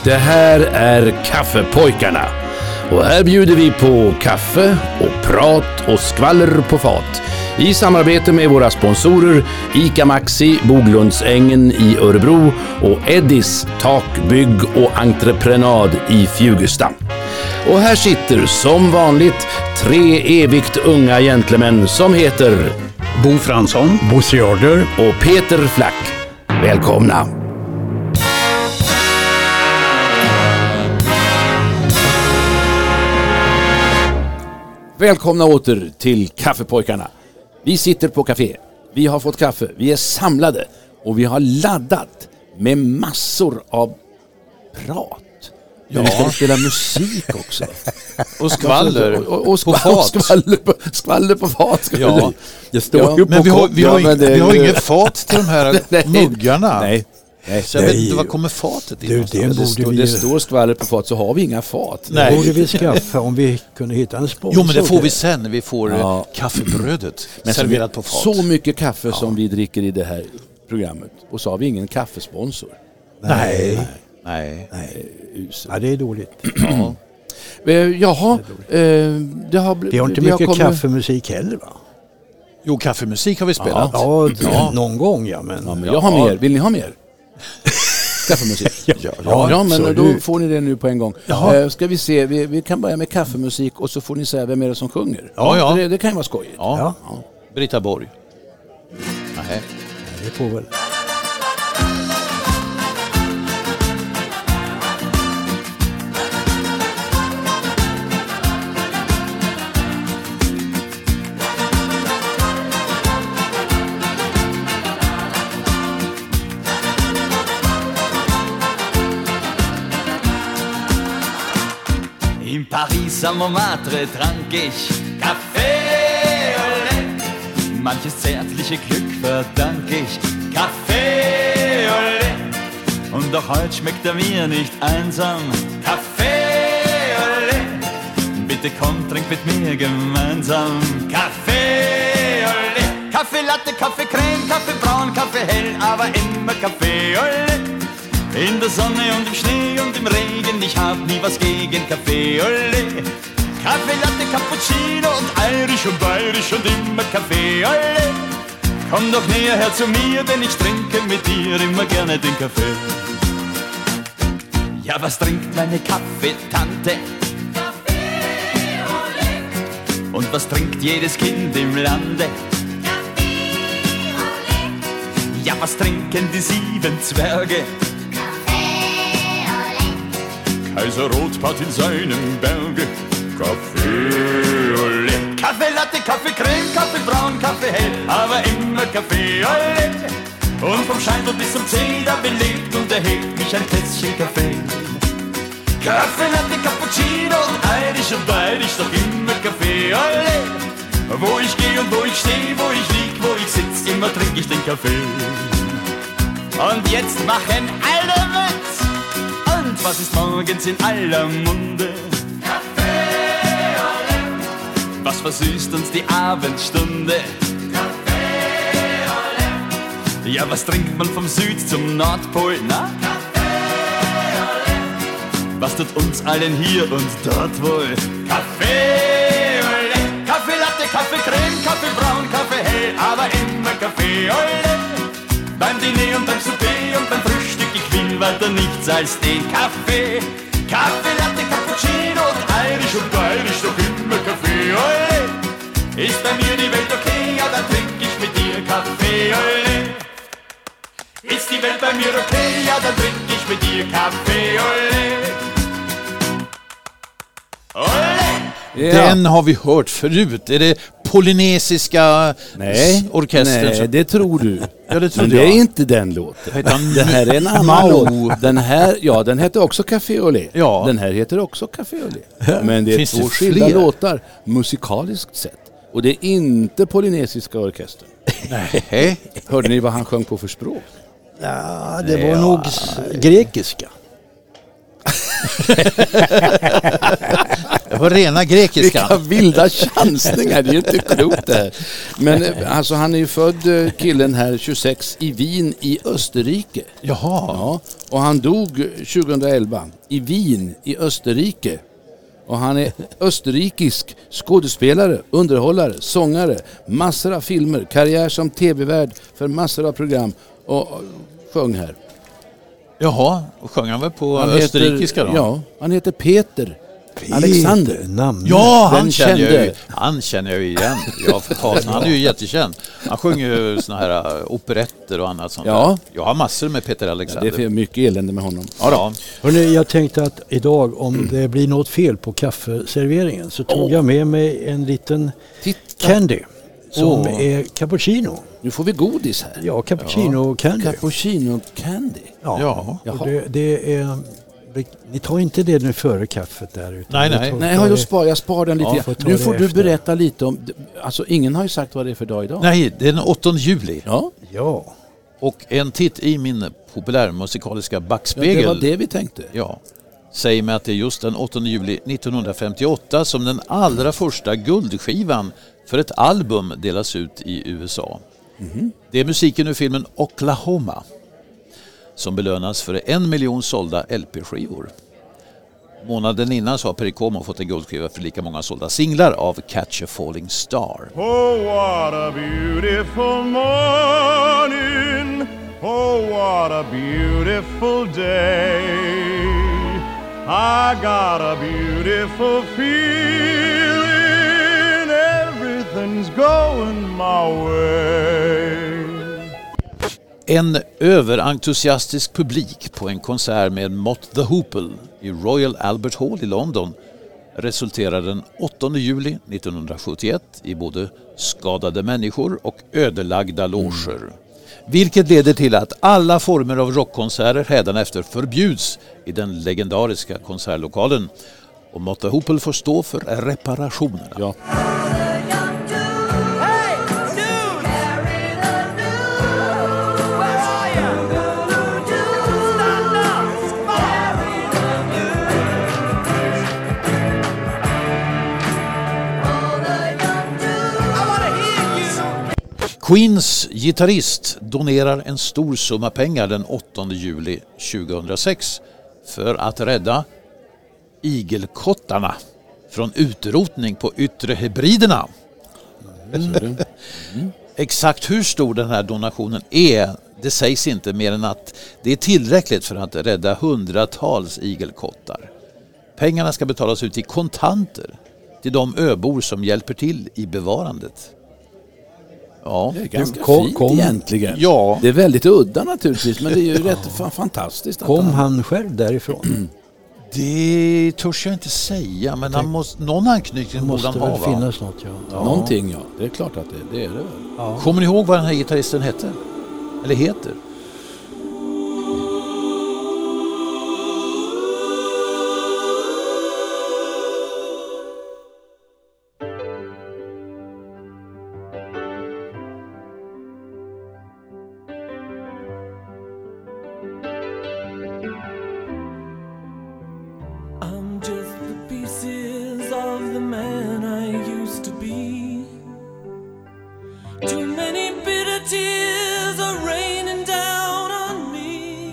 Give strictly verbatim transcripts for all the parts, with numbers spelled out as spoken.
Det här är Kaffepojkarna. Och här bjuder vi på kaffe och prat och skvaller på fat. I samarbete med våra sponsorer ICA Maxi, Boglundsängen i Örebro och Eddis takbygg och entreprenad i Fjugesta. Och här sitter som vanligt tre evigt unga gentlemän som heter Bo Fransson, Bosse Jarder och Peter Flack. Välkomna! Välkomna åter till Kaffepojkarna. Vi sitter på café, vi har fått kaffe, vi är samlade och vi har laddat med massor av prat. Ja. Vi ska spela musik också. Och skvaller och, och, och, skvaller, på fat. Och skvaller, på, skvaller på fat. Ska ja. Det står ja. ju på men vi har, vi har, ja, vi har inget fat till de här nej, muggarna. Nej. Nej. Så jag nej. vet inte, vad kommer fatet in? Du, det, det, står, vi... det står skvaller på fat, så har vi inga fat. Nej. Det borde vi skaffa om vi kunde hitta en sponsor. Jo, men det får vi sen när vi får ja. kaffebrödet men serverat på fat. Så mycket kaffe ja. som vi dricker i det här programmet. Och så har vi ingen kaffesponsor. Nej. Nej. Nej. Ja, det är dåligt. Ja. Jaha, det, är eh, det har Vi har inte vi mycket har kommit... kaffemusik heller, va? Jo, kaffemusik har vi spelat. Ja, ja någon gång, ja. Men, ja, men jag har ja. mer. Vill ni ha mer? Kaffemusik. ja, ja, ja, men då du... får ni det nu på en gång. Uh, ska vi se, vi, vi kan börja med kaffemusik och så får ni säga vem är det som sjunger. Ja, ja. Det, det kan ju vara skojigt. Ja. Ja. Ja. Britta Borg. Nej. Det får väl. In Paris am Montmartre trank ich Kaffee, ole. Manches zärtliche Glück verdank ich Kaffee, ole. Und doch heute schmeckt er mir nicht einsam. Kaffee, ole. Bitte komm, trink mit mir gemeinsam Kaffee, ole. Kaffee Latte, Kaffee Creme, Kaffee Braun, Kaffee Hell, aber immer Kaffee, ole. In der Sonne und im Schnee und im Regen, ich hab nie was gegen Kaffee, ole. Kaffee, Latte, Cappuccino und Irisch und Bayerisch und immer Kaffee, ole. Komm doch näher her zu mir, denn ich trinke mit dir immer gerne den Kaffee. Ja, was trinkt meine Kaffeetante? Kaffee, ole. Und was trinkt jedes Kind im Lande? Kaffee, ole. Ja, was trinken die sieben Zwerge? Kaiser Rotbart in seinem Berge. Kaffee, ole. Kaffee Latte, Kaffee Creme, Kaffee Braun, Kaffee Hell, aber immer Kaffee, ole. Und vom Scheindl bis zum Zeh, da belebt und erhebt mich ein Tässchen Kaffee. Kaffee Latte, Cappuccino und Irisch und Bayerisch, doch immer Kaffee, ole. Wo ich geh und wo ich steh, wo ich lieg, wo ich sitz, immer trink ich den Kaffee. Und jetzt machen alle mit. Und was ist morgens in aller Munde? Kaffee, ole. Was versüßt uns die Abendstunde? Kaffee, ole. Ja, was trinkt man vom Süd zum Nordpol, na? Kaffee, ole. Was tut uns allen hier und dort wohl? Kaffee, ole. Kaffee Latte, Kaffee Creme, Kaffee Braun, Kaffee Hell, aber immer Kaffee, ole. Beim Diner und beim Souper und beim Frühstück, ich will weiter nichts als den Kaffee. Kaffee, Latte, Cappuccino und Irisch und Bayerisch, doch immer Kaffee, ole. Ist bei mir die Welt okay, ja dann trink ich mit dir Kaffee, ole. Ist die Welt bei mir okay, ja dann trink ich mit dir Kaffee, ole. Ole! Ja. Den har vi hört förut. Är det polynesiska nej, orkestern? Nej, det tror du. Ja, det tror men det jag. är inte den låten. Det här är en annan låt. Den här, ja, den heter också Café Olé. Ja. Den här heter också Café Olé. Men det är Finns två det skilda fler? låtar musikaliskt sett. Och det är inte polynesiska orkestern. Nej. Hörde ni vad han sjöng på för språk? Ja, det var ja. nog grekiska. Det var rena grekiska. Vilka vilda chansningar, det är ju inte klokt det här. Men alltså han är ju född, killen här, tjugosex, i Wien i Österrike. Jaha. Ja, och han dog tjugoelva i Wien i Österrike. Och han är österrikisk skådespelare, underhållare, sångare, massor av filmer, karriär som tv-värd för massor av program och sjöng här. Jaha, och sjöng han väl på Han österrikiska heter, då? Ja, han heter Peter. Peter, Alexander. namn. Ja, han Den känner, jag kände. ju, han känner jag ju igen. Ja, för fasen, han är ju jättekänd. Han sjunger ju såna här uh, operetter och annat sånt. Ja. Där. Jag har massor med Peter Ja, Alexander. det är mycket elände med honom. Ja, då. Hörrni, jag tänkte att idag om det blir något fel på kaffeserveringen så tog Oh. jag med mig en liten Titta, candy som Åh. är cappuccino. nu får vi godis här. Ja, cappuccino candy. Cappuccino candy. Ja. Ja. Jaha. Och det, det är, ni tar inte det nu före kaffet där. Utan Nej, ni nej. tar- Nej, tar jag det- spar, jag spar den lite. Ja, grann. får ta Nu det får du efter. berätta lite om, alltså ingen har ju sagt vad det är för dag idag. Nej, det är den åttonde juli. Ja, Ja, Och en titt i min populärmusikaliska ja, backspegel. det var det vi tänkte. Ja, säger mig att det är just den åttonde juli nittonhundrafemtioåtta som den allra första guldskivan för ett album delas ut i U S A. Mhm. Det är musiken ur filmen Oklahoma som belönas för en miljon sålda L P-skivor. Månaden innan så har Perry Como fått en guldskiva för lika många sålda singlar av Catch a Falling Star. Oh, what a beautiful morning. Oh, what a beautiful day. I got a beautiful feeling. Everything's going my way. En överentusiastisk publik på en konsert med Mott the Hoople i Royal Albert Hall i London resulterar den åttonde juli nittonhundrasjuttioett i både skadade människor och ödelagda loger. Vilket leder till att alla former av rockkonserter hädanefter förbjuds i den legendariska konsertlokalen. Och Mott the Hoople får stå för reparationerna. Ja. Queens gitarrist donerar en stor summa pengar den åttonde juli tjugohundrasex för att rädda igelkottarna från utrotning på Yttre Hebriderna. Mm. Exakt hur stor den här donationen är, det sägs inte mer än att det är tillräckligt för att rädda hundratals igelkottar. Pengarna ska betalas ut i kontanter till de öbor som hjälper till i bevarandet. Ja, Det är ganska kom- fint kom- egentligen. ja. Det är väldigt udda naturligtvis, men det är ju rätt fa- fantastiskt. Att kom han själv därifrån? Det törs jag inte säga, men han måste, någon anknytning Det borde måste han ha, väl va? finnas något, ja. ja. Någonting, ja. Det är klart att det, det är det väl. Ja. Kommer ni ihåg vad den här gitarristen hette? Eller heter? I'm just the pieces of the man I used to be. Too many bitter tears are raining down on me.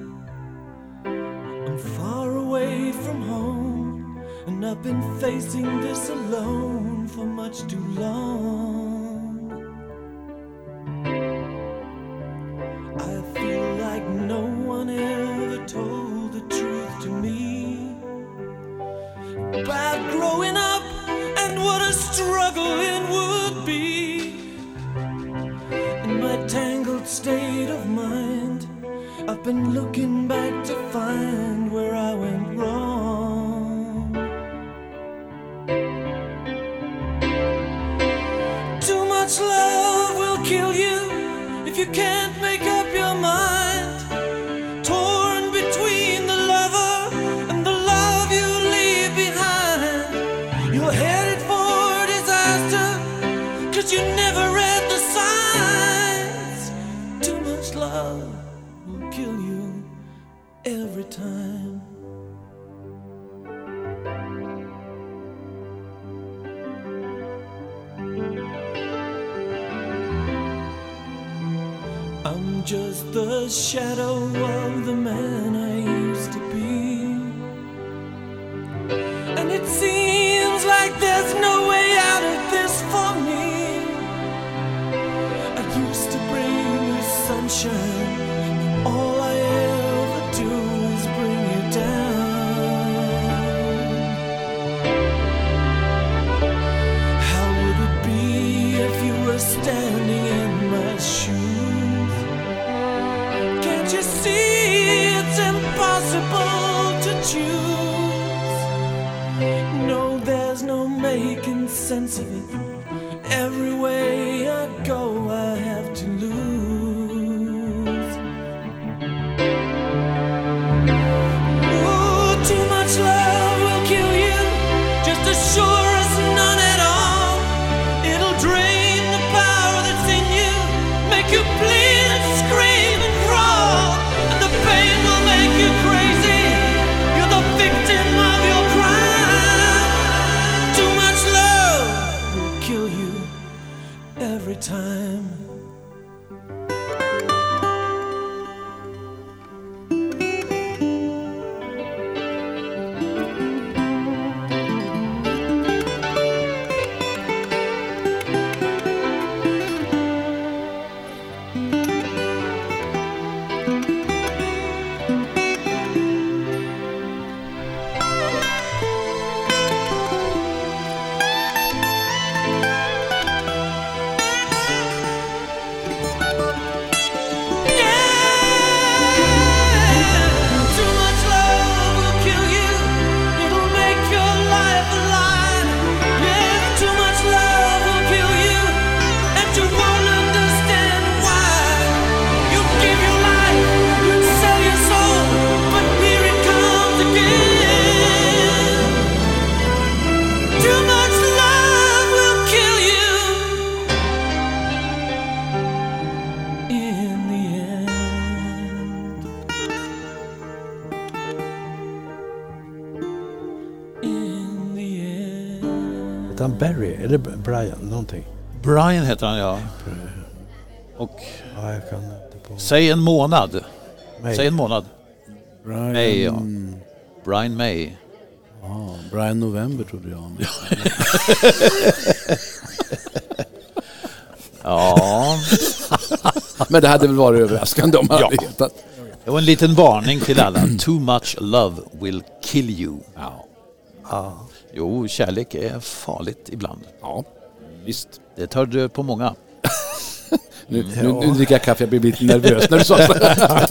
I'm far away from home, and I've been facing this alone for much too long. I feel like no one ever told the truth to me about growing up and what a struggle it would be. In my tangled state of mind, I've been looking back to find where I went wrong. Too much love will kill you if you can't make up your mind. Torn between the lover and the love you leave behind. You're headed for disaster, cause you never read the signs. Too much love will kill you every time. I'm just the shadow of the man I used to be. And it seems like there's no way out of this for me. I used to bring you sunshine, all I ever do is bring you down. How would it be if you were standing in my shoes? Can't you see it's impossible to choose? No, there's no making sense of it. Every way I go, I have to lose. Ooh, too much love will kill you, just as sure as none at all. It'll drain the power that's in you, make you bleed and scream and crawl. And the pain will make you crazy, you're the victim of your crime. Too much love will kill you every time. Han Barry, eller Brian, någonting. Brian heter han, ja. Och Ja, jag kan inte på. säg en månad. May. Säg en månad. Brian, May, ja. Brian May. Ja, Brian November trodde jag. Ja. Men det hade väl varit överraskande om han Ja. hade hetat. Det var en liten varning till alla. Too much love will kill you. Ja. Ja. Jo, kärlek är farligt ibland. Ja, visst. Det tar död på många. Nu, nu, nu dricker jag kaffe, jag blir lite nervös när du sa så.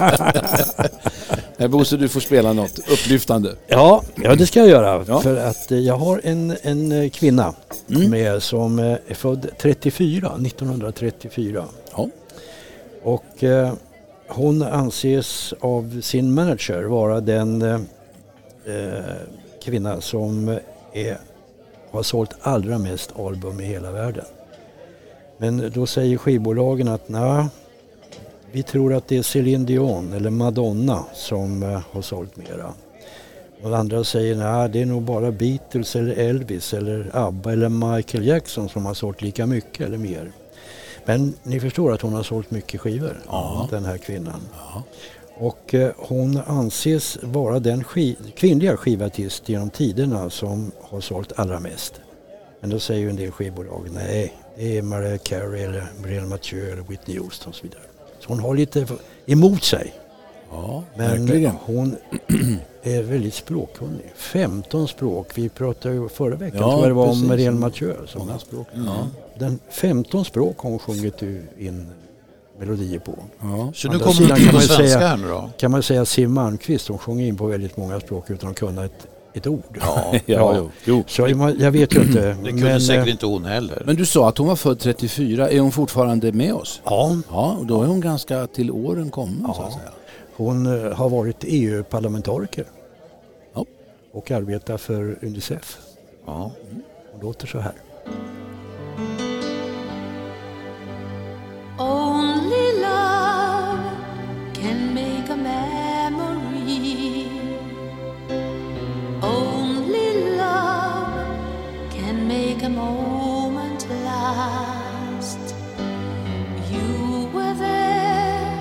Här Bosse, du får spela något upplyftande. Ja, ja, det ska jag göra. Ja. För att eh, jag har en, en kvinna Mm. med som eh, är född trettiofyra, nittonhundratrettiofyra. Ja. Och eh, hon anses av sin manager vara den eh, eh, kvinna som är, har sålt allra mest album i hela världen. Men då säger skivbolagen att nej, vi tror att det är Celine Dion eller Madonna som eh, har sålt mera. Och andra säger nej, det är nog bara Beatles eller Elvis eller ABBA eller Michael Jackson som har sålt lika mycket eller mer. Men ni förstår att hon har sålt mycket skivor, Ja. den här kvinnan. Ja. Och eh, hon anses vara den skiv- kvinnliga skivartist genom tiderna som har sålt allra mest. Men då säger ju en del skivbolag, nej, det är Mariah Carey eller Brian Mathieu eller Whitney Houston och så vidare. Så hon har lite emot sig. Ja, Men verkligen. hon är väldigt språkkunnig. femton språk. Vi pratade ju förra veckan, Ja, tror jag det var, precis. om Marianne Mathieu. Som Många har- språk. Ja. Den femton språk har hon sjungit in melodier på. Ja. Så nu Andra kommer sidan du kan på man svenska säga- här nu då? Kan man säga Siw Malmkvist, hon sjunger in på väldigt många språk utan att kunna ett, ett ord. Ja, Ja, jo. jo. Så jag, jag vet ju inte. det kunde men, säkert eh, inte hon heller. Men du sa att hon var född trettiofyra. Är hon fortfarande med oss? Ja, Ja, och då är hon ganska till åren kommen så att säga. hon eh, har varit E U-parlamentariker. Ja. Och arbetar för Unicef. Ja. Hon låter så här. Only love can make a memory. Only love can make a moment last. You were there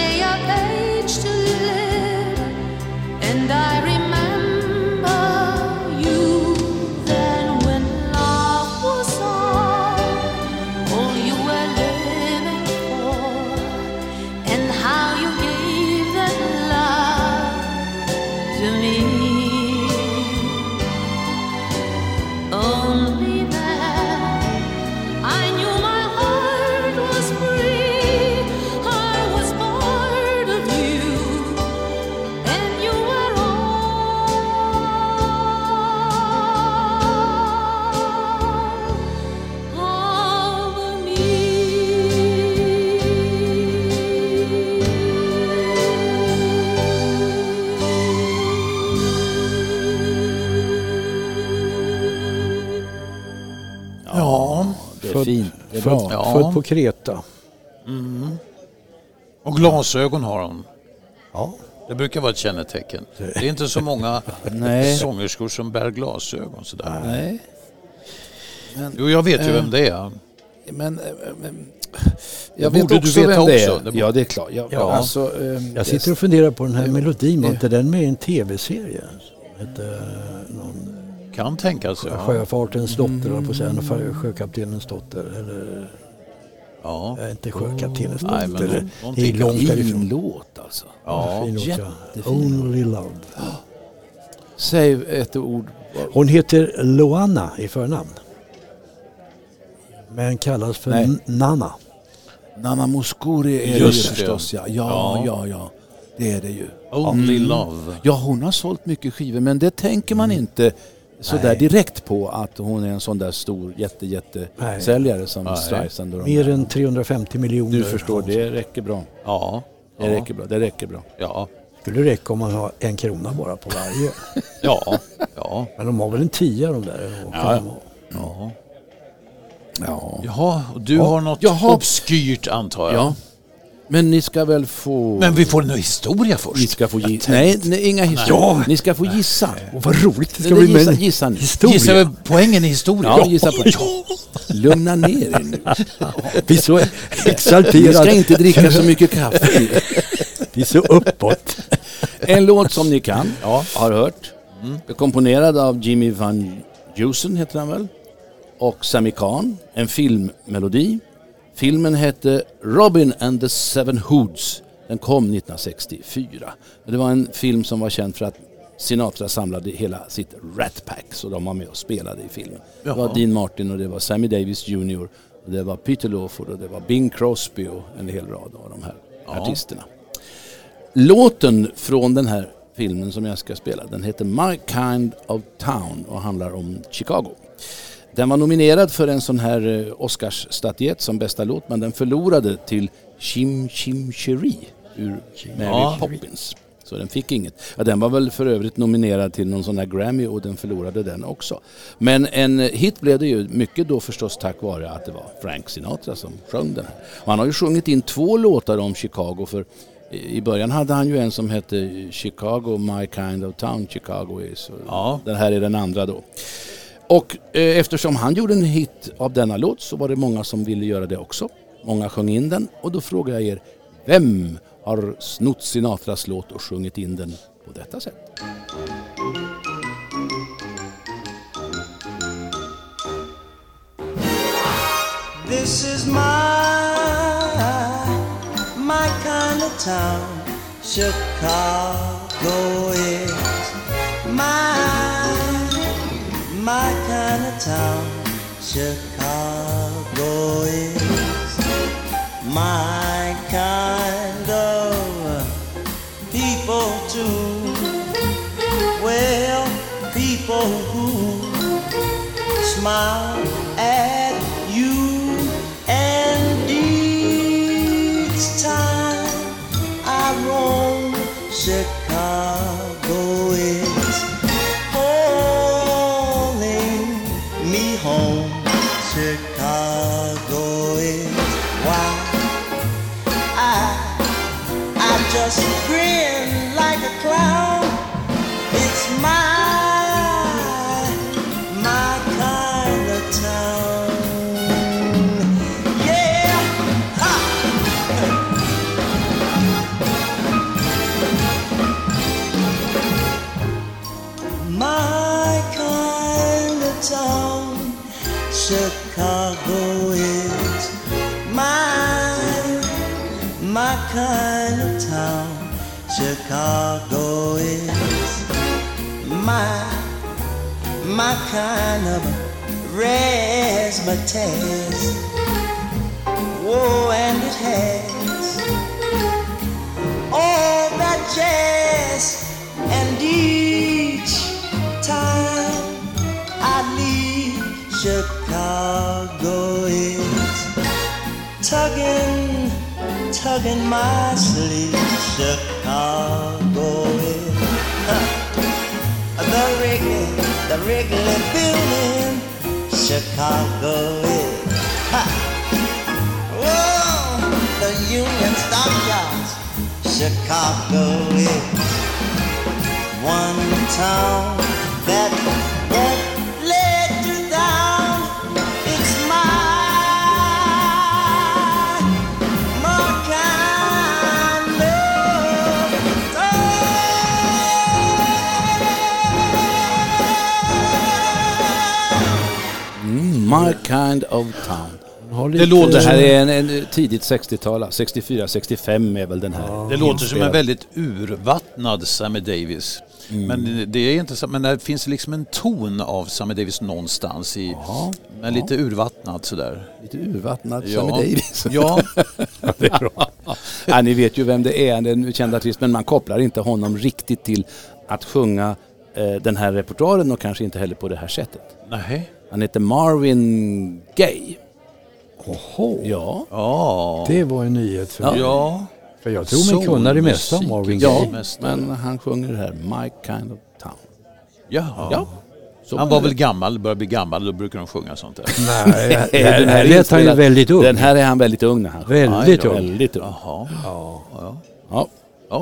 day of age to live, and I remember you then when love was all, all you were living for, and how you gave that love to me. Only that I knew my heart was free. I was part of you, and you were all of me. Ja, Det är Född- fint. Det är Född, bra. Ja. född på Kreta. och glasögon har hon. Ja. Det brukar vara ett kännetecken. Det är inte så många Nej. sångerskor som bär glasögon sådär. Nej. Men, Jo, jag vet ju vem det är. men, eh, men Det jag vet borde du också veta vem det är. också. Det borde- Ja, det är klart. Jag, Ja. Alltså, eh, Jag sitter och funderar på den här det- melodin. Var det- inte den med i en tv-serie? Som hette någon Kan tänkas, ja. Sjöfartens dotter, mm. på att säga. Någon Sjökaptenens dotter. Eller Ja. äh, inte Sjökaptenens Nej, dotter. men det någonting är långt fin därifrån. låt alltså. Ja. Fin låt, ja. jättefin. Only Love. Säg ett ord. Hon heter Loanna i förnamn. Men kallas för Nej. N- Nana. Nana Mouskouri är det ju Just det. förstås. Ja. Ja, ja, ja. Det är det ju. Only Mm. Love. Ja, hon har sålt mycket skivor, men det tänker man inte så där Nej. direkt på att hon är en sån där stor jätte jätte Nej. säljare som Nej. Streisand och de Mer där. än trehundrafemtio miljoner. Du förstår, det räcker bra. Ja. Det Ja. räcker bra. Det räcker bra. Ja. Skulle räcka om man har en krona bara på varje. Ja. Ja. Men de har väl en tia de där. Och Ja. fem och- Ja. Ja. Jaha, och du har något Jaha. obskyrt antar jag. Ja. Men ni ska väl få... Men vi får en historia Ni först. ska få gissa. Nej, nej, inga historier. Ja. Ni ska få gissa. Och vad roligt det ska Det bli gissa, med gissa nu. historia. Gissa väl poängen i historien? Ja, gissa på det. Lugna ner er nu. Vi är så Ni exalterade. ska inte dricka så mycket kaffe. Vi är så uppåt. En låt som ni kan, ja, har hört. Är komponerad av Jimmy Van Heusen heter han väl. Och Sammy Kahn. En filmmelodi. Filmen hette Robin and the Seven Hoods. Den kom nittonhundrasextiofyra. Det var en film som var känd för att Sinatra samlade hela sitt Rat Pack, så de var med och spelade i filmen. Det var Jaha. Dean Martin och det var Sammy Davis junior och det var Peter Lawford och det var Bing Crosby och en hel rad av de här Ja. artisterna. Låten från den här filmen som jag ska spela, den heter My Kind of Town och handlar om Chicago. Den var nominerad för en sån här eh, Oscarsstatyett som bästa låt, men den förlorade till Chim Chim Cheree ur Mary Ja. Poppins. Så den fick inget. Ja, den var väl för övrigt nominerad till någon sån här Grammy och den förlorade den också. Men en hit blev det ju mycket då förstås tack vare att det var Frank Sinatra som sjöng den här. Och han har ju sjungit in två låtar om Chicago, för i början hade han ju en som hette Chicago, My Kind of Town, Chicago is. Ja. Den här är den andra då. Och eh, eftersom han gjorde en hit av denna låt så var det många som ville göra det också. Många sjöng in den och då frågar jag er, vem har snott Sinatras låt och sjungit in den på detta sätt? This is my, my kind of town. Chicago is my, my kind of town. Chicago is my kind of people too. Well, people who smile at you. And each time I roam, Chicago is calling me home. Chicago is why I I just grin like a clown. It's my my kind of town. Yeah, ha! kind of town. Chicago is my, my kind of razzmatazz. Whoa, and it has all that jazz. And each time I leave, Chicago is tugging, tugging my sleeve. Chicago is huh. the Wrigley, the Wrigley building. Chicago is huh. Whoa, the Union Stockyards. Chicago is one town that won't let you down. It's my, my kind of town. Mm, my kind of town. Det låter Det här som, är en, en tidigt sextiotal, sextiofyra sextiofem är väl den här. det låter som en väldigt urvattnad Sammy Davis. Mm. Men det är inte så, men det finns liksom en ton av Sammy Davis någonstans i, ja, men lite ja. urvattnad sådär. Lite urvattnad ja. Sammy Davis. Ja. Det är bra. Ja, ni vet ju vem det är, den kända artist, men man kopplar inte honom riktigt till att sjunga eh, den här repertoaren och kanske inte heller på det här sättet. Nej. Han heter Marvin Gaye. Oho. Ja. Ja. Det var en nyhet för mig. Ja. För jag tror mig kunna det mesta om Marvin Gaye. Ja, men han sjunger här My Kind of Town. Ja. Ja. Så han var väl gammal, börjar bli gammal, då brukar de sjunga sånt där. Nej, den här lät han ju väldigt ung. Den här är han väldigt ung när han Väldigt ung. Väldigt ung. Jaha. Ja. Ja. Ja. Ja.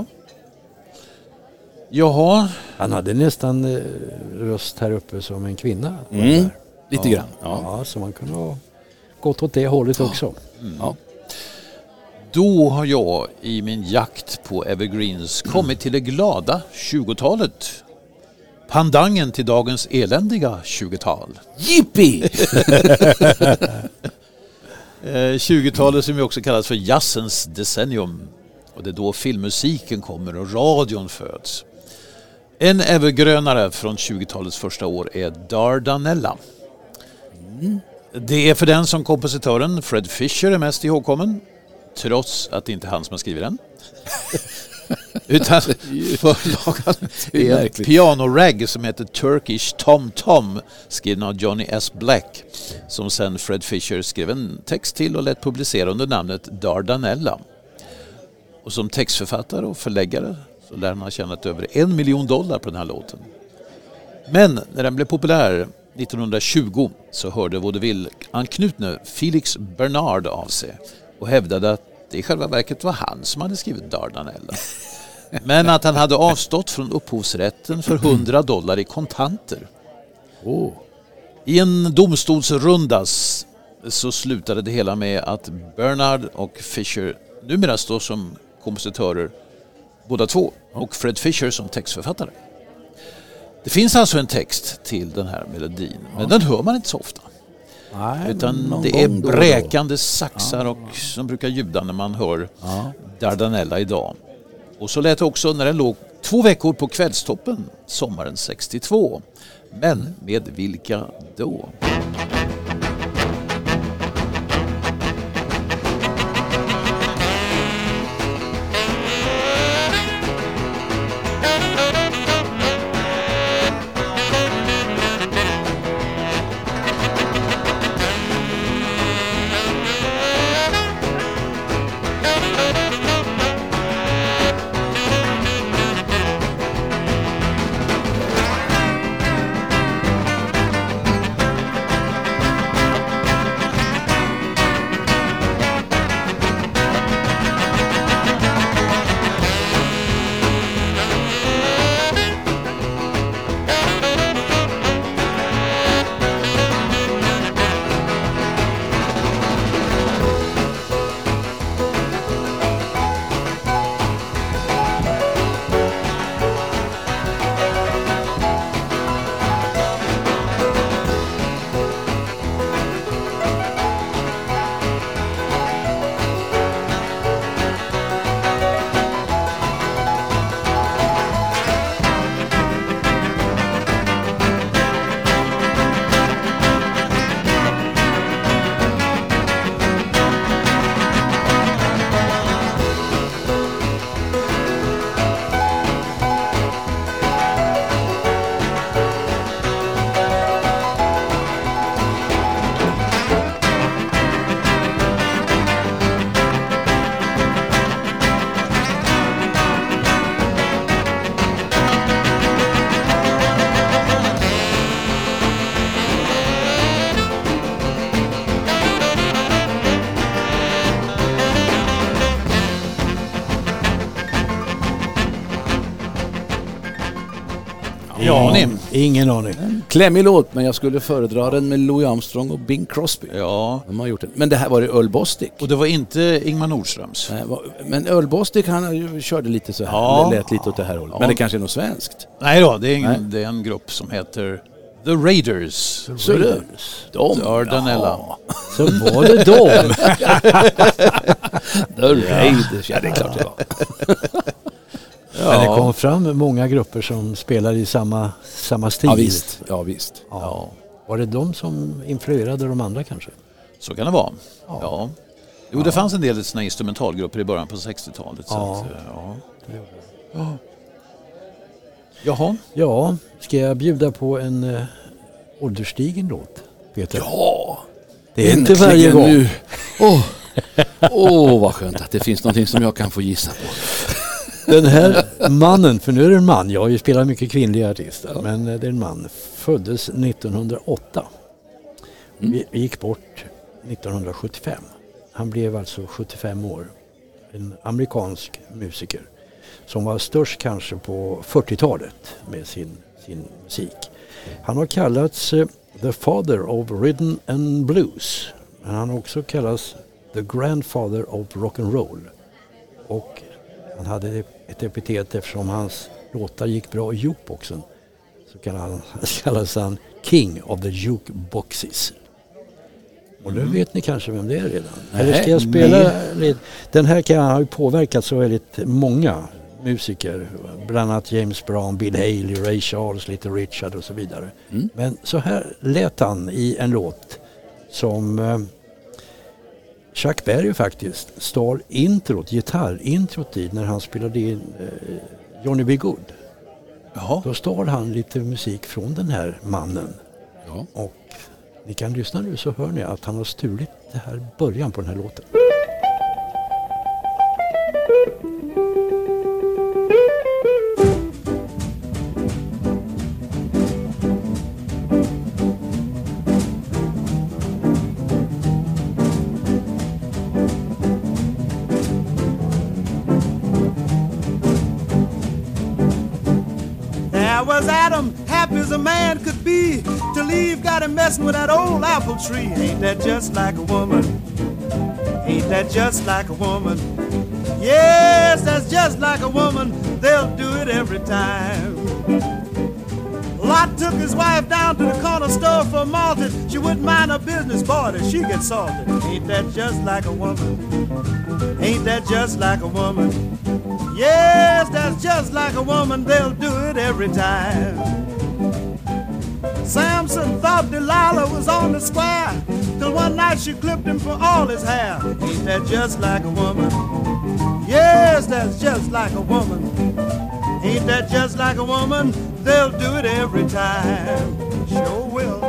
Jaha. Han hade nästan eh, röst här uppe som en kvinna. Mm. Lite ja. grann. Ja. Ja, så man kunde ha gått åt det hållet också. Mm. Ja. Då har jag i min jakt på evergreens kommit till det glada tjugotalet. Pandangen till dagens eländiga tjugotal. Jippi! tjugotalet som ju också kallas för jazzens decennium. Och det är då filmmusiken kommer och radion föds. En evergrönare från tjugotalets första år är Dardanella. Mm. Det är för den som kompositören Fred Fisher är mest ihågkommen. Trots att det inte är han som har skrivit den. Utan förlagan är en pianorag som heter Turkish Tom Tom, skriven av Johnny S. Black, som sen Fred Fisher skrev en text till och lät publicera under namnet Dardanella. Och som textförfattare och förläggare så lär han ha tjänat över en miljon dollar på den här låten. Men när den blev populär nittonhundratjugo så hörde vaudeville anknutne Felix Bernard av sig och hävdade att det i själva verket var han som hade skrivit Dardanella. Men att han hade avstått från upphovsrätten för hundra dollar i kontanter. Oh. I en domstolsrundas så slutade det hela med att Bernard och Fisher numera står som kompositörer båda två och Fred Fisher som textförfattare. Det finns alltså en text till den här melodin, men ja. den hör man inte så ofta. Nej, utan det är bräkande saxar ja. och som brukar ljuda när man hör ja. Dardanella idag. Och så lät det också när den låg två veckor på kvällstoppen sommaren sextiotvå. Men med vilka då? Ja, ni. Ingen aning. Klämmig låt, men jag skulle föredra den med Louis Armstrong och Bing Crosby. Ja. De har gjort det. Men det här var det Earl Bostic. Och det var inte Ingmar Nordströms. Nej, var- Men Earl Bostic, han ju körde lite så här. Ja. Det lät lite åt det här hållet. Ja. Men det kanske är något svenskt. Nej då, det är, ingen, Nej. det är en grupp som heter The Raiders. Så det, de, Dardanella. ja. Så var det dem. The Raiders, ja det är klart det var. Men det kom fram många grupper som spelar i samma, samma stil. Ja visst, ja visst. Ja. Var det de som influerade de andra kanske? Så kan det vara. Ja. Ja. Jo, det fanns en del såna instrumentalgrupper i början på sextiotalet. Så Ja. att, ja. Ja. Jaha. Ja, ska jag bjuda på en äh, ålderstigen låt, Peter? Ja, det är inte varje gång. Nu. Åh, oh, vad skönt att det finns någonting som jag kan få gissa på. Den här mannen, för nu är det en man, jag har ju spelat mycket kvinnliga artister, ja. Men det är en man, föddes nittonhundraåtta. Mm. Vi, vi gick bort nittonhundrasjuttiofem. Han blev alltså sjuttiofem år. En amerikansk musiker som var störst kanske på fyrtiotalet med sin, sin musik. Han har kallats uh, The Father of Rhythm and Blues. Men han har också kallats The Grandfather of Rock and Roll. Och han hade ett epitet eftersom hans låtar gick bra i jukeboxen. Så kallas han King of the Jukeboxes. Och nu vet ni kanske vem det är redan. Nej, Eller ska jag spela lite? Den här kan ha påverkat så väldigt många musiker. Bland annat James Brown, Bill Haley, Ray Charles, Little Richard och så vidare. Mm. Men så här lät han i en låt som eh, Chuck Berry faktiskt stal introt, gitarrintrot i när han spelade in eh, Johnny B. Good. Jaha. Då stal han lite musik från den här mannen. Ja. Och ni kan lyssna nu så hör ni att han har stulit det här början på den här låten. There was Adam, happy as a man could be. To leave got him messing with that old apple tree. Ain't that just like a woman? Ain't that just like a woman? Yes, that's just like a woman. They'll do it every time. Lot took his wife down to the corner store for malted. She wouldn't mind her business, boy, that she gets salted. Ain't that just like a woman? Ain't that just like a woman? Yes, that's just like a woman. They'll do it every time. Samson thought Delilah was on the square till one night she clipped him for all his hair. Ain't that just like a woman? Yes, that's just like a woman. Ain't that just like a woman? They'll do it every time. Sure will.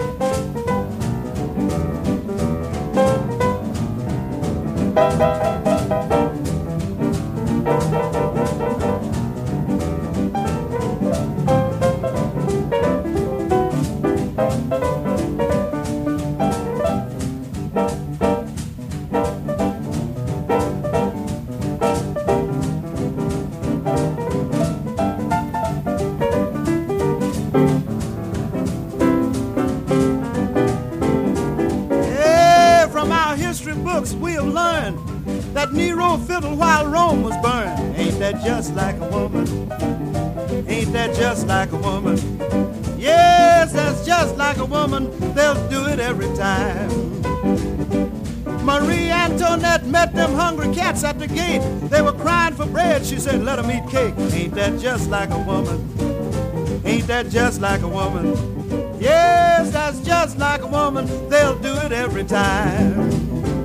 We have learned that Nero fiddled while Rome was burned. Ain't that just like a woman? Ain't that just like a woman? Yes, that's just like a woman. They'll do it every time. Marie Antoinette met them hungry cats at the gate. They were crying for bread. She said, let them eat cake. Ain't that just like a woman? Ain't that just like a woman? Yes, that's just like a woman. They'll do it every time.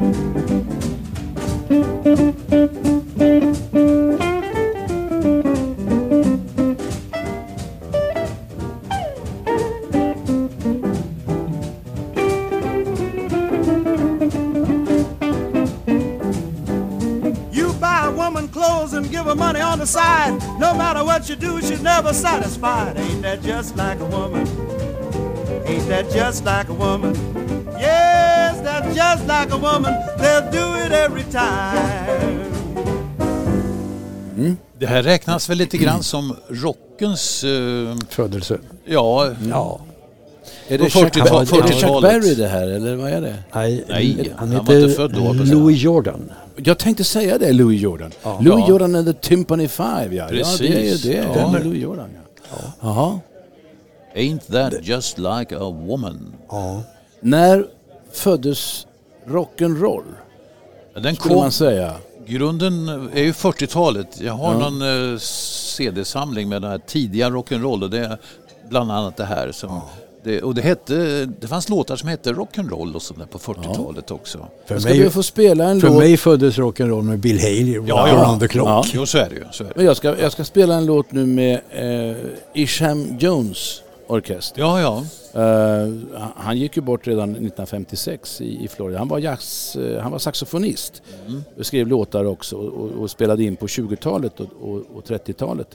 You buy a woman clothes and give her money on the side. No matter what you do, she's never satisfied. Ain't that just like a woman? Ain't that just like a woman? Yes, that's just like a woman. They'll do it every time. Mm. Det här räknas väl lite grann som rock rockens... Eh, Födelse. ja, Ja. Är det, På Chuck, fyrtiotal- är det Chuck fyrtiotalet. Berry det här, eller vad är det? Nej, Nej, han han var heter inte född då, på att säga. Louis Jordan. Jag tänkte säga det, Louis Jordan. Ja. Louis Ja. Jordan and the Tympany Five, ja. Precis. Ja, det är ju det. Ja. Ja. Louis Jordan, ja. Jaha. Ain't that just like a woman? Ja. När föddes rock'n'roll, Den skulle kom, man säga? grunden är ju fyrtiotalet. Jag har någon eh, C D-samling med den här tidiga rock'n'roll och det är bland annat det här som... Det, och det, hette, det fanns låtar som hette rock'n'roll och sånt där på fyrtiotalet också. För, Ska vi mig, få spela en för låt? mig föddes rock'n'roll med Bill Haley, Rock Ja, ja. Around the Clock. Ja. Jo, så är det ju. Så är det. Men jag ska, jag ska spela en låt nu med eh, Isham Jones orkester. Ja, ja. Uh, han gick ju bort redan nittonhundrafemtiosex i, i Florida. Han var, jazz, uh, han var saxofonist. Mm. Och skrev låtar också och, och spelade in på tjugotalet och, och, och trettiotalet.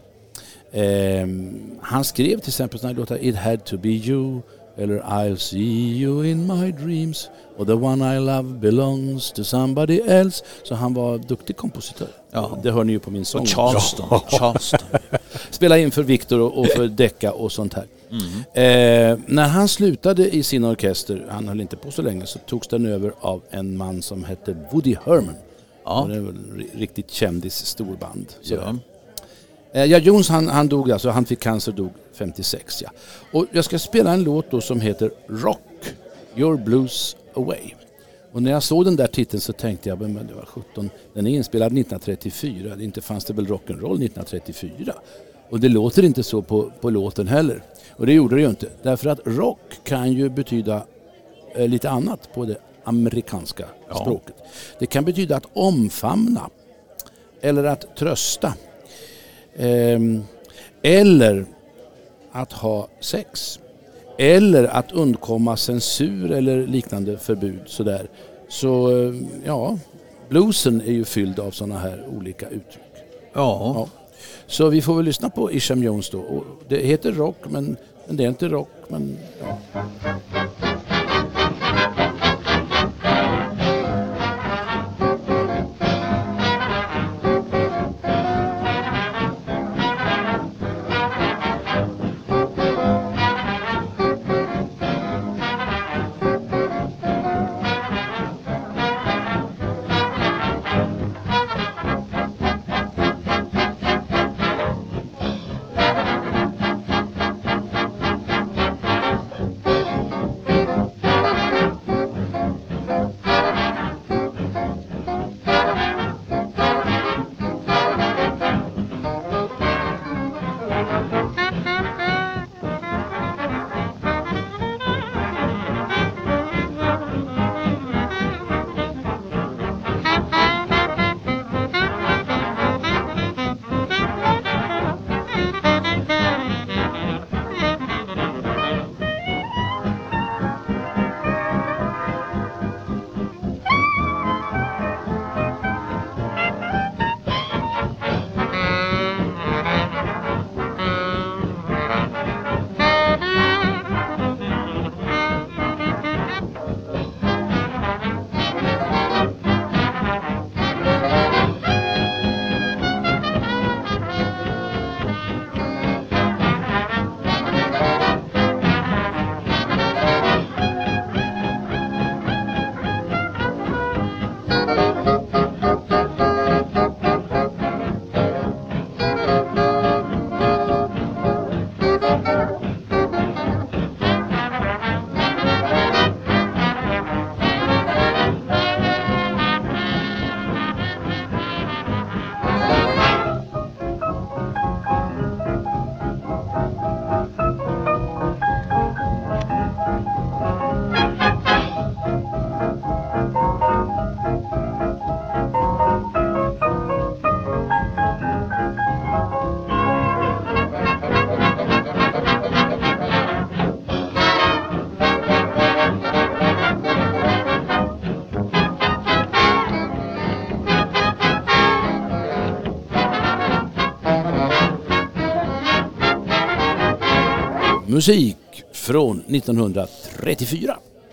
Um, han skrev till exempel såna här låtar It had to be you eller I'll see you in my dreams och The one I love belongs to somebody else. Så han var duktig kompositör. Ja. Det hör ni ju på min sång. Och Charleston. Ja. Charleston. Spela in för Victor och, och för Decca och sånt här. Mm. Eh, när han slutade i sin orkester, han höll inte på så länge, så togs den över av en man som hette Woody Herman. Ja. Och det var en riktigt kändis storband. Ja. Eh, ja, Jones han, han dog alltså, han fick cancer, dog femtiosex. Ja. Och jag ska spela en låt då som heter Rock Your Blues Away. Och när jag såg den där titeln så tänkte jag, men det var sjutton, den är inspelad nittonhundratrettiofyra, det inte fanns det väl rock'n'roll nittonhundratrettiofyra. Och det låter inte så på, på låten heller. Och det gjorde det ju inte. Därför att rock kan ju betyda eh, lite annat på det amerikanska Ja. språket. Det kan betyda att omfamna. Eller att trösta. Ehm, eller att ha sex. Eller att undkomma censur eller liknande förbud. Sådär. Så eh, ja, bluesen är ju fylld av sådana här olika uttryck. Ja. Ja. Så vi får väl lyssna på Isham Jones då. Och det heter rock, men, men det är inte rock. Men, ja. Musik från nittonhundratrettiofyra.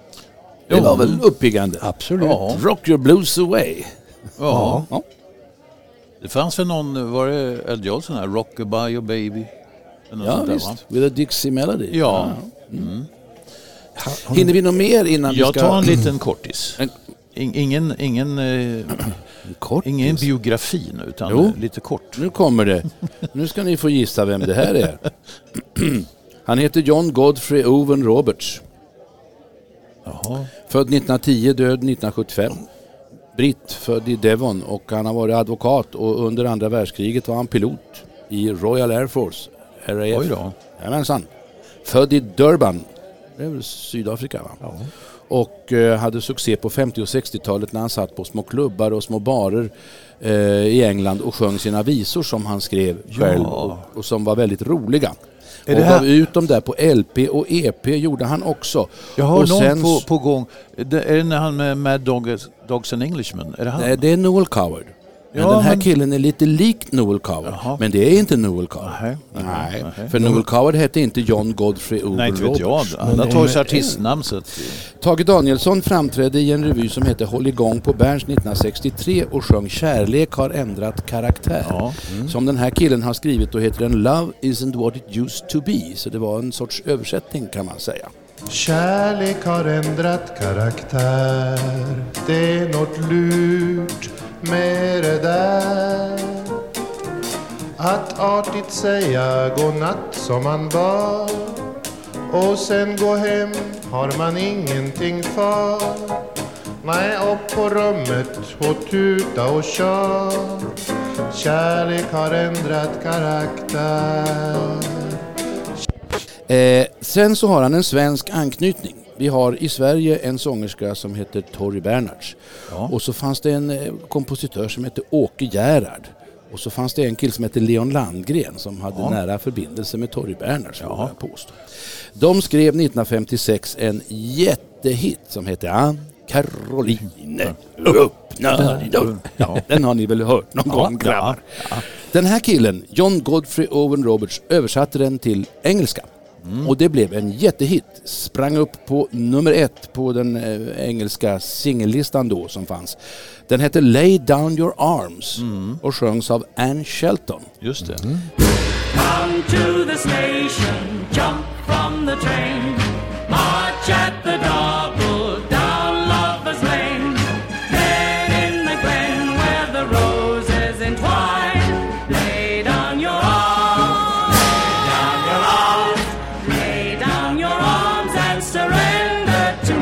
Det var väl uppiggande? Absolut. Ja. Rock your blues away. Ja. Ja. Det fanns väl någon, var det Ed Johnson här, Rockabye baby? Ja, visst. With a Dixie Melody. Ja. Mm. Hinner vi något mer innan Jag vi ska... Jag tar en liten kortis. En... Ingen, ingen, eh, kortis. ingen biografi nu, utan jo. lite kort. Nu kommer det. Nu ska ni få gissa vem det här är. Han heter John Godfrey Owen Roberts. Jaha. Född nittonhundratio, död nittonhundrasjuttiofem. Britt, född i Devon, och han har varit advokat, och under andra världskriget var han pilot i Royal Air Force, R A F. Oj då. Jajamensan. Född i Durban, det är väl Sydafrika, va? Ja. Och eh, hade succé på femtio- och sextiotalet när han satt på små klubbar och små barer eh, i England och sjöng sina visor som han skrev själv, ja. och, och som var väldigt roliga. Är och gav ut dem där på L P och E P gjorde han också. Jag har och någon sen... på, på gång. Det, är det när han med Mad Dogs, Dogs and Englishmen? Är det han? Nej, det är Noel Coward. Men ja, den här men... killen är lite lik Noel Coward. Jaha. Men det är inte Noel Coward. Nej, nej, nej. nej. För Noel Coward hette inte John Godfrey Owen Nej, inte vet Roberts. jag. Alla tar ju artistnamn. Så att... Tage Danielsson framträdde i en revy som heter Håll igång på Berns nittonhundrasextiotre och sjöng Kärlek har ändrat karaktär. Ja. Mm. Som den här killen har skrivit, och heter den Love isn't what it used to be. Så det var en sorts översättning, kan man säga. Kärlek har ändrat karaktär. Det är något lurt med det där. Att artigt säga godnatt som man bör, och sen gå hem har man ingenting för. Nej, upp på rummet och tuta och kör. Kärlek har ändrat karaktär. Eh, sen så har han en svensk anknytning. Vi har i Sverige en sångerska som heter Tori Bernhards. Ja. Och så fanns det en eh, kompositör som heter Åke Gerhard. Och så fanns det en kill som heter Leon Landgren som hade ja. nära förbindelse med Tori Bernhards. Ja. De skrev nittonhundrafemtiosex en jättehit som heter Ann Caroline öppna dörren. Ja, den har ni väl hört någon ja, gång, grabbar. Ja. Den här killen, John Godfrey Owen Roberts, översatte den till engelska. Mm. Och det blev en jättehit. Sprang upp på nummer ett på den eh, engelska singellistan då som fanns. Den hette Lay Down Your Arms mm. och sjöngs av Anne Shelton. Just det. Mm. Come to the station, jump from the train, march at the double down Lover's Lane, then in the glen where the roses entwine, lay down your arms, lay down your arms, and surrender to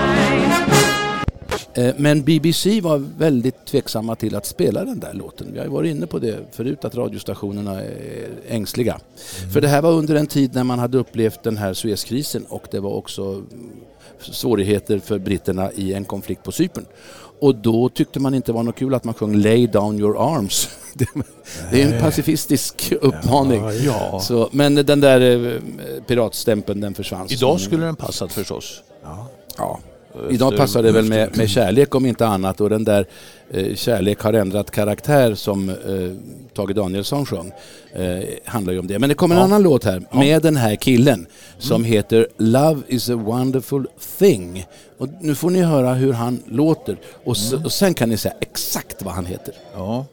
mine. Men B B C var väldigt tveksamma till att spela den där låten. Vi har varit inne på det förut, att radiostationerna är ängsliga. Mm. För det här var under en tid när man hade upplevt den här Suezkrisen, och det var också svårigheter för britterna i en konflikt på Cypern. Och då tyckte man inte var något kul att man sjöng Lay Down Your Arms. Det är en pacifistisk uppmaning. Ja, ja. Så, men den där piratstämpeln, den försvann. Idag skulle den passat förstås. Ja. Ja. Idag passar det väl med, med kärlek om inte annat, och den där eh, kärlek har ändrat karaktär som eh, Tage Danielsson sjöng eh, handlar ju om det. Men det kommer en ja. annan låt här ja. med den här killen som mm. heter Love is a wonderful thing. Och nu får ni höra hur han låter, och, mm. s- och sen kan ni säga exakt vad han heter. Ja.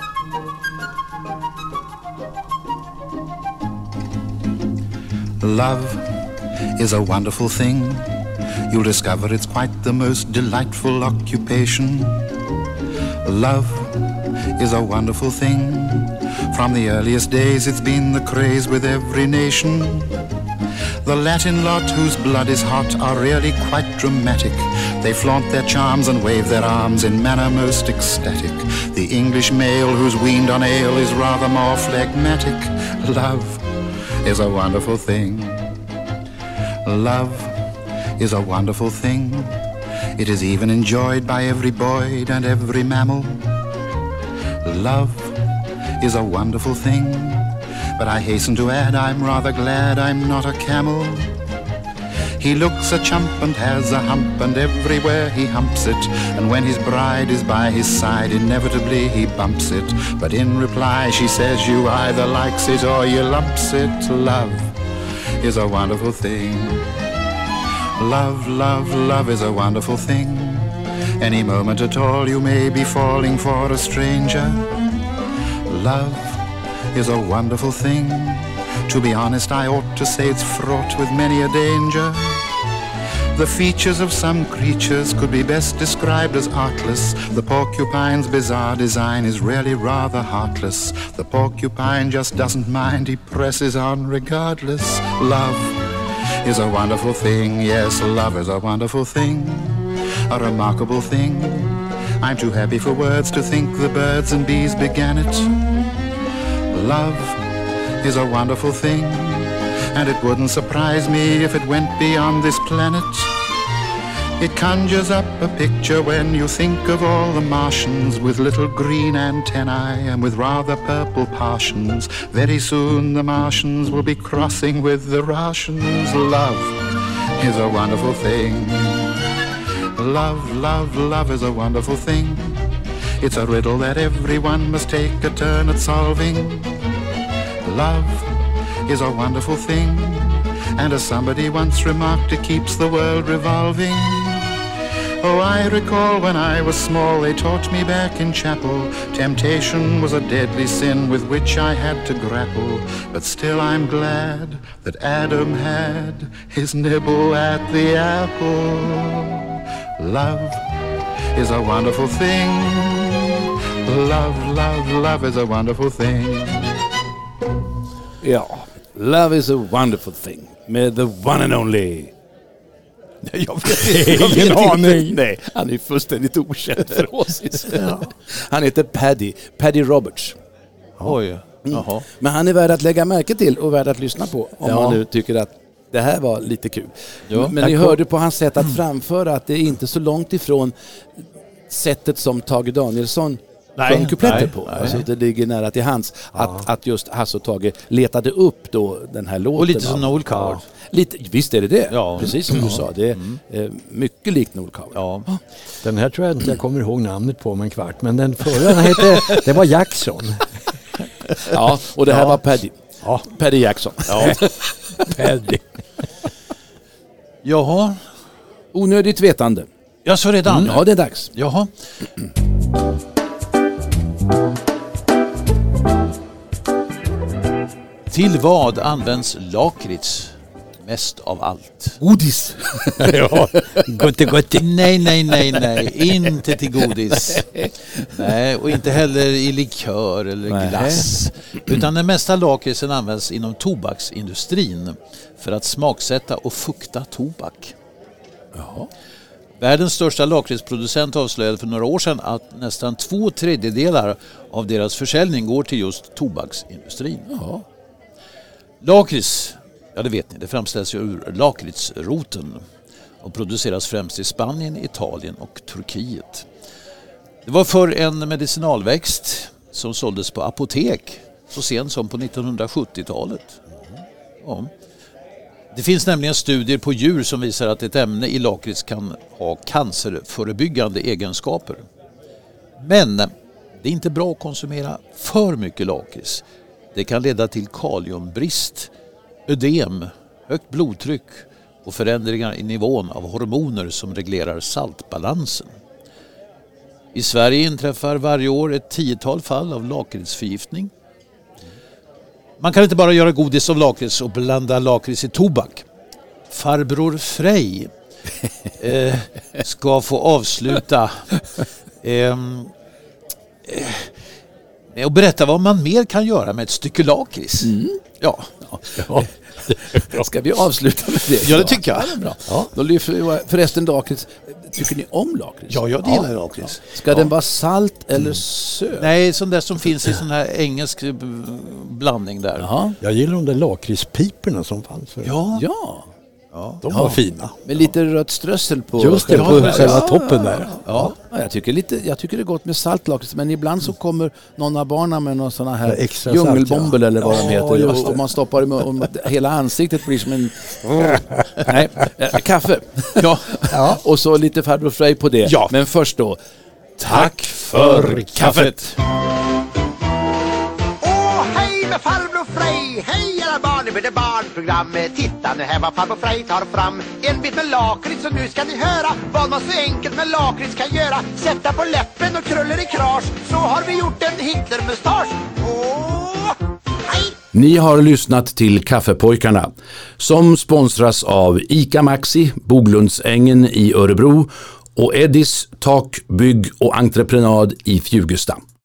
Love is a wonderful thing. You'll discover it's quite the most delightful occupation. Love is a wonderful thing. From the earliest days it's been the craze with every nation. The Latin lot whose blood is hot are really quite dramatic. They flaunt their charms and wave their arms in manner most ecstatic. The English male who's weaned on ale is rather more phlegmatic. Love is a wonderful thing. Love is a wonderful thing. It is even enjoyed by every boy and every mammal. Love is a wonderful thing. But I hasten to add, I'm rather glad I'm not a camel. He looks a chump and has a hump, and everywhere he humps it. And when his bride is by his side, inevitably he bumps it. But in reply she says you either likes it or you lumps it. Love is a wonderful thing. Love, love, love is a wonderful thing. Any moment at all you may be falling for a stranger. Love is a wonderful thing. To be honest, I ought to say it's fraught with many a danger. The features of some creatures could be best described as artless. The porcupine's bizarre design is really rather heartless. The porcupine just doesn't mind, he presses on regardless. Love is a wonderful thing, yes, love is a wonderful thing, a remarkable thing. I'm too happy for words to think the birds and bees began it. Love is a wonderful thing, and it wouldn't surprise me if it went beyond this planet. It conjures up a picture when you think of all the Martians with little green antennae and with rather purple passions. Very soon the Martians will be crossing with the Russians. Love is a wonderful thing. Love, love, love is a wonderful thing. It's a riddle that everyone must take a turn at solving. Love is a wonderful thing, and as somebody once remarked, it keeps the world revolving. Oh, I recall when I was small, they taught me back in chapel, temptation was a deadly sin with which I had to grapple. But still I'm glad that Adam had his nibble at the apple. Love is a wonderful thing. Love, love, love is a wonderful thing. Ja, Love is a wonderful thing med the one and only. Jag vet, jag vet Ingen inte. aning. Nej, han är fullständigt okänd för oss i Sverige. Han heter Paddy, Paddy Roberts. Oj, jaha. Men han är värd att lägga märke till och värd att lyssna på om Ja. man nu tycker att det här var lite kul. Ja. Men ni hörde på hans sätt att framföra att det är inte så långt ifrån sättet som Tage Danielsson Nej, sjöng kupletter nej, på. nej. Alltså det ligger nära till hands att, att just Hasse och Tage letade upp då den här låten. Och lite som Noel Coward. Lite, visst är det det, Ja. precis som du sa. Det är Mm. eh, mycket likt Noel Coward. Ja. Den här tror jag inte jag kommer ihåg namnet på om en kvart. Men den förra den hette, det var Jackson. Ja, och det här Ja. var Paddy. Ja. Paddy Jackson. Ja. Paddy. Jaha. Onödigt vetande. Ja, så redan. Mm, ja, det är dags. Jaha. Till vad används lakrits mest av allt? Godis. Ja, gott och gott. Nej, nej, nej, nej. Inte till godis. Nej, och inte heller i likör eller Nej. glass. Utan den mesta lakritsen används inom tobaksindustrin för att smaksätta och fukta tobak. Jaha. Världens största lakritsproducent avslöjade för några år sedan att nästan två tredjedelar av deras försäljning går till just tobaksindustrin. Jaha. Lakrits, ja det vet ni, det framställs ju ur lakritsroten och produceras främst i Spanien, Italien och Turkiet. Det var för en medicinalväxt som såldes på apotek så sent som på nittonhundrasjuttiotalet. Ja. Det finns nämligen studier på djur som visar att ett ämne i lakrits kan ha cancerförebyggande egenskaper. Men det är inte bra att konsumera för mycket lakrits. Det kan leda till kaliumbrist, ödem, högt blodtryck och förändringar i nivån av hormoner som reglerar saltbalansen. I Sverige inträffar varje år ett tiotal fall av lakritsförgiftning. Man kan inte bara göra godis av lakrits och blanda lakrits i tobak. Farbror Frej eh, ska få avsluta eh, eh, och berätta vad man mer kan göra med ett stycke lakrits. Mm. Ja. Ja. Ska vi avsluta med det? Ja, det tycker jag. Ja, det är bra. Ja. Då lyfter vi förresten lakrits. Tycker ni om lakrits? Ja, jag gillar lakrits. Ska Ja. den vara salt eller söt? Nej, sån där som finns i sån här engelsk eh, blandning där. Jaha. Jag gillar de där lakritspiporna som fanns förut. Ja. Ja. De Ja. var fina. Med lite rött strössel på. Just det, Ja, på ja, själva ja, toppen där. Ja, ja, jag tycker lite, jag tycker det är gott med salt lakrits, men ibland så kommer någon av barnen med någon sån här Ja, extra salt, djungelbomber ja. eller vad de Ja, heter. just Och, och det. man stoppar i munnen och hela ansiktet blir som en... Nej, eh, kaffe. Ja. Ja. Och så lite farbror Frej på det. Ja. Men först då, Tack för kaffet. Åh, hej med farbror Frej! Hej alla barn, nu blir det barnprogram. Titta nu här vad farbror Frej tar fram. En bit med lakrits och nu ska ni höra vad man så enkelt med lakrits kan göra. Sätta på läppen och kruller i krasch, så har vi gjort en Hitlermustasch. Åh, hej! Ni har lyssnat till Kaffepojkarna som sponsras av ICA Maxi, Boglundsängen i Örebro och Eddis Tak, bygg och entreprenad i Fjugesta.